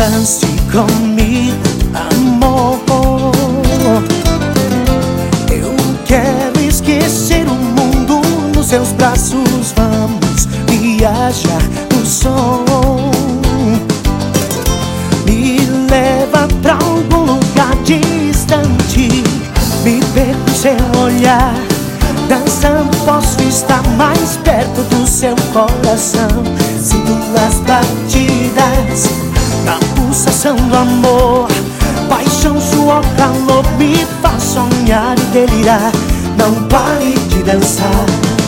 Dance comigo, amor. Eu quero esquecer o mundo nos seus braços. Vamos viajar no som. Me leva pra algum lugar distante. Me perco em seu olhar. Dançando posso estar mais perto do seu coração. Sinto as batidas na pulsação do amor. Paixão, suor, calor me faz sonhar e delirar. Não pare de dançar.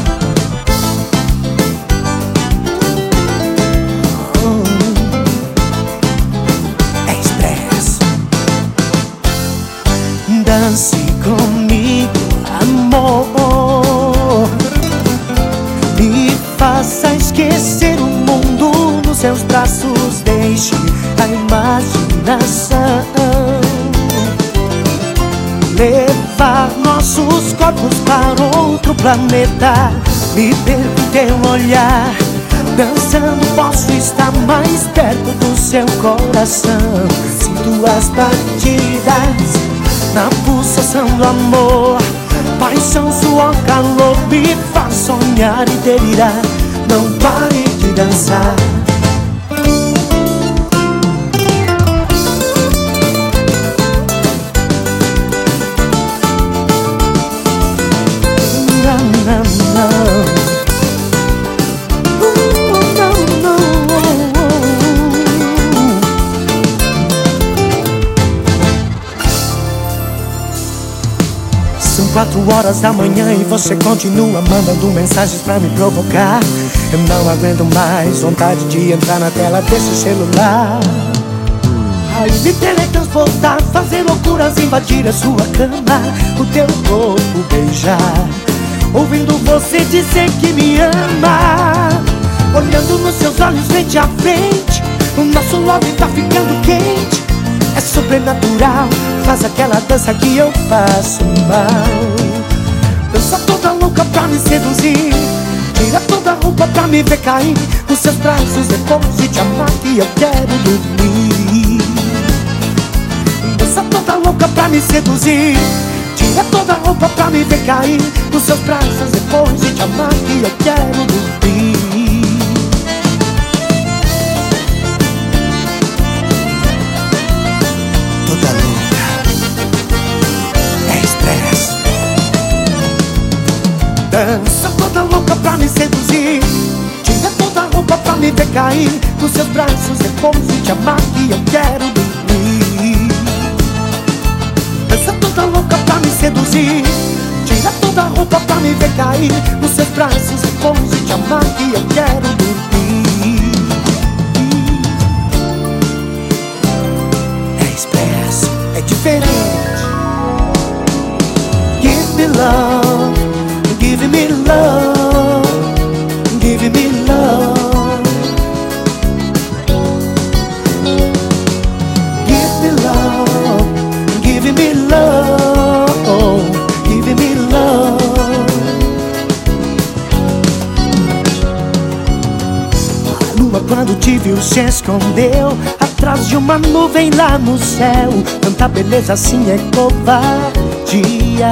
É Express. Dance comigo, amor. Me faça esquecer o mundo nos seus braços. Deixe a imaginação levar nossos corpos para outro planeta. Me perco em teu olhar. Dançando posso estar mais perto do seu coração. Sinto as batidas na pulsação do amor. Paixão, suor, calor me faz sonhar e delirar. Não pare de dançar. São 4 horas da manhã e você continua mandando mensagens pra me provocar. Eu não aguento mais, vontade de entrar na tela desse celular. Aí me teletransportar, fazer loucuras, invadir a sua cama, o teu corpo beijar, ouvindo você dizer que me ama. Olhando nos seus olhos frente a frente, o nosso love tá ficando quente. É sobrenatural, faz aquela dança que eu faço mal. Dança toda louca pra me seduzir, tira toda a roupa pra me ver cair nos seus braços depois de te amar que eu quero dormir. Dança toda louca pra me seduzir, tira toda a roupa pra me ver cair nos seus braços depois de te amar que eu quero dormir. Toda louca é Express. Dança toda louca pra me seduzir, tira toda a roupa pra me ver cair nos seus braços depois de te amar que eu quero dormir. Dança toda louca pra me seduzir, tira toda a roupa pra me ver cair nos seus braços depois de te amar que eu quero dormir. É Express, é diferente. Give me love, give me love, give me love. Give me love, give me love, give me love. A lua quando te viu se escondeu atrás de uma nuvem lá no céu. Tanta beleza assim é covardia.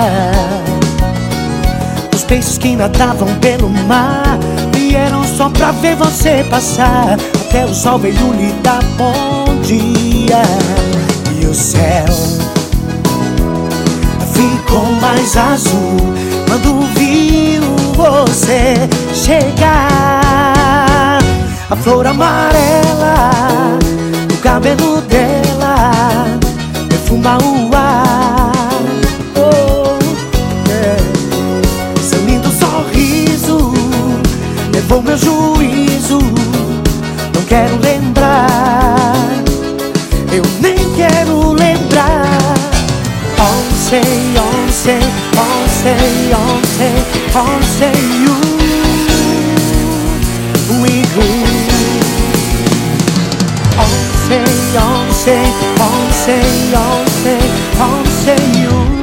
Os peixes que nadavam pelo mar vieram só pra ver você passar. Até o sol veio lhe dar bom dia. E o céu ficou mais azul quando viu você chegar. A flor amarela no cabelo dela perfuma o ar. Oh, yeah. Seu lindo sorriso levou meu juízo. Não quero lembrar, eu nem quero lembrar. On say, on say, on say, on say, on say you, we go. On say, on say, on say, on say, on say you.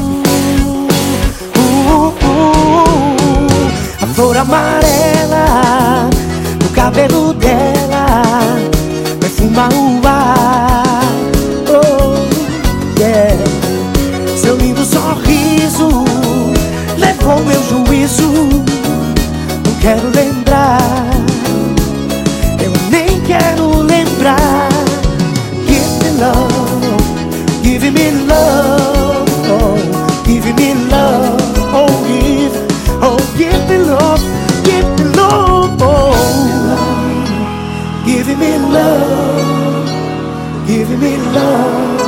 A flor amarela no cabelo dela perfuma o ar. Oh, yeah. Seu lindo sorriso levou meu juízo. Não quero lembrar, eu nem quero lembrar. Give me love, give me love, oh, give me love, oh give me love, give me love, oh, give me love, give me love.